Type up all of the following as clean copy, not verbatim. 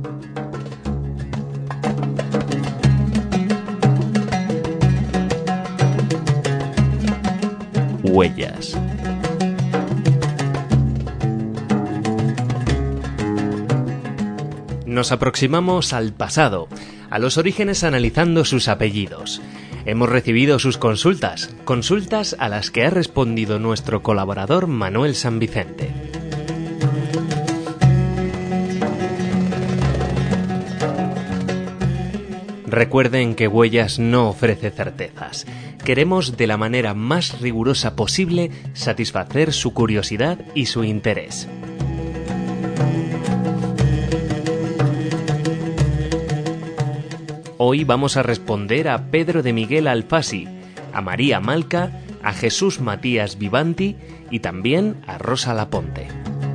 Huellas. Nos aproximamos al pasado, a los orígenes analizando sus apellidos. Hemos recibido sus consultas a las que ha respondido nuestro colaborador Manuel San Vicente. Recuerden que Huellas no ofrece certezas. Queremos de la manera más rigurosa posible satisfacer su curiosidad y su interés. Hoy vamos a responder a Pedro de Miguel Alfasi, a María Malca, a Jesús Matías Vivanti y también a Rosa Laponte.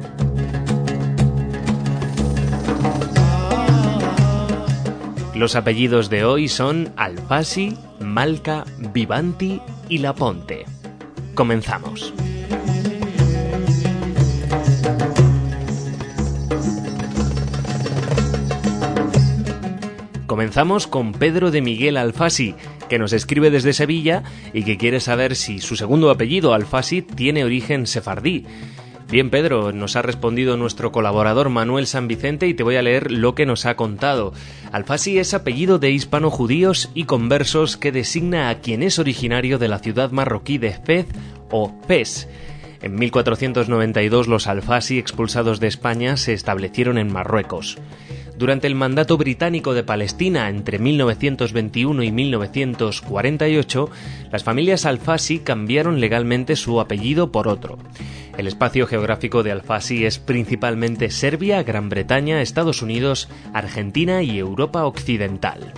Los apellidos de hoy son Alfasi, Malca, Vivanti y Laponte. Comenzamos. Comenzamos con Pedro de Miguel Alfasi, que nos escribe desde Sevilla y que quiere saber si su segundo apellido, Alfasi, tiene origen sefardí. Bien, Pedro, nos ha respondido nuestro colaborador Manuel San Vicente y te voy a leer lo que nos ha contado. Alfasi es apellido de hispano-judíos y conversos que designa a quien es originario de la ciudad marroquí de Fez o Fes. En 1492 los Alfasi, expulsados de España, se establecieron en Marruecos. Durante el mandato británico de Palestina entre 1921 y 1948, las familias Alfasi cambiaron legalmente su apellido por otro. El espacio geográfico de Alfasi es principalmente Serbia, Gran Bretaña, Estados Unidos, Argentina y Europa Occidental.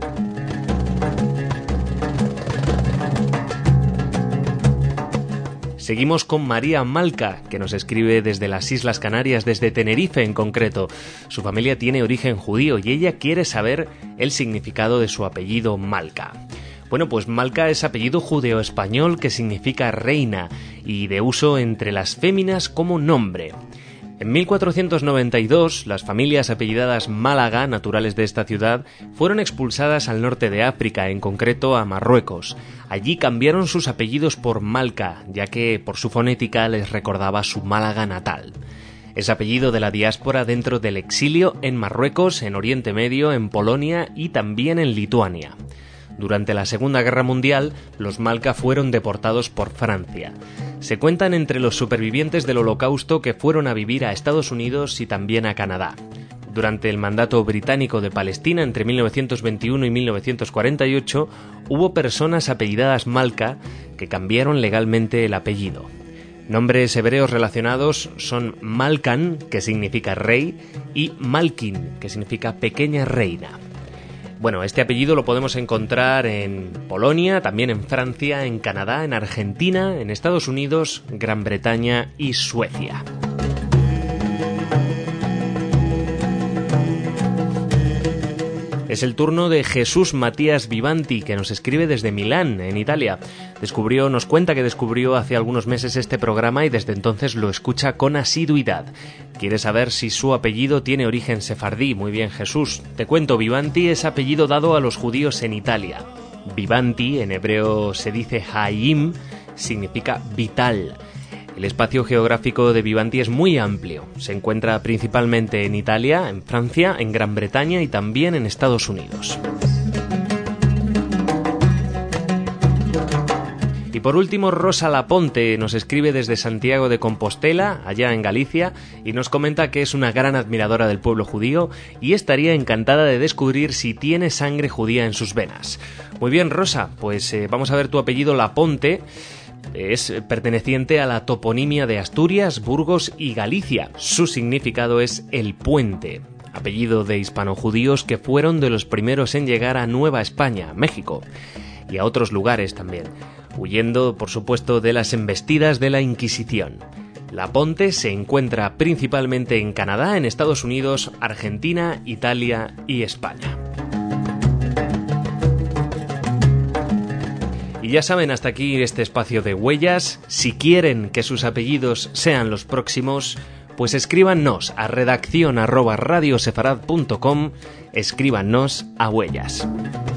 Seguimos con María Malca, que nos escribe desde las Islas Canarias, desde Tenerife en concreto. Su familia tiene origen judío y ella quiere saber el significado de su apellido Malca. Bueno, pues Malca es apellido judeo-español que significa reina y de uso entre las féminas como nombre. En 1492, las familias apellidadas Málaga, naturales de esta ciudad, fueron expulsadas al norte de África, en concreto a Marruecos. Allí cambiaron sus apellidos por Malca, ya que por su fonética les recordaba su Málaga natal. Es apellido de la diáspora dentro del exilio en Marruecos, en Oriente Medio, en Polonia y también en Lituania. Durante la Segunda Guerra Mundial, los Malca fueron deportados por Francia. Se cuentan entre los supervivientes del Holocausto que fueron a vivir a Estados Unidos y también a Canadá. Durante el mandato británico de Palestina entre 1921 y 1948, hubo personas apellidadas Malca que cambiaron legalmente el apellido. Nombres hebreos relacionados son Malcan, que significa rey, y Malkin, que significa pequeña reina. Bueno, este apellido lo podemos encontrar en Polonia, también en Francia, en Canadá, en Argentina, en Estados Unidos, Gran Bretaña y Suecia. Es el turno de Jesús Matías Vivanti, que nos escribe desde Milán, en Italia. Nos cuenta que descubrió hace algunos meses este programa y desde entonces lo escucha con asiduidad. Quiere saber si su apellido tiene origen sefardí. Muy bien, Jesús. Te cuento, Vivanti es apellido dado a los judíos en Italia. Vivanti, en hebreo se dice Hayim, significa vital. El espacio geográfico de Vivanti es muy amplio. Se encuentra principalmente en Italia, en Francia, en Gran Bretaña y también en Estados Unidos. Y por último, Rosa Laponte nos escribe desde Santiago de Compostela, allá en Galicia, y nos comenta que es una gran admiradora del pueblo judío y estaría encantada de descubrir si tiene sangre judía en sus venas. Muy bien, Rosa, pues vamos a ver tu apellido Laponte. Es perteneciente a la toponimia de Asturias, Burgos y Galicia. Su significado es el puente, apellido de hispanojudíos que fueron de los primeros en llegar a Nueva España, México, y a otros lugares también, huyendo, por supuesto, de las embestidas de la Inquisición. Laponte se encuentra principalmente en Canadá, en Estados Unidos, Argentina, Italia y España. Y ya saben, hasta aquí este espacio de Huellas. Si quieren que sus apellidos sean los próximos, Pues escríbanos a redacción@radiosefarad.com, escríbanos a Huellas.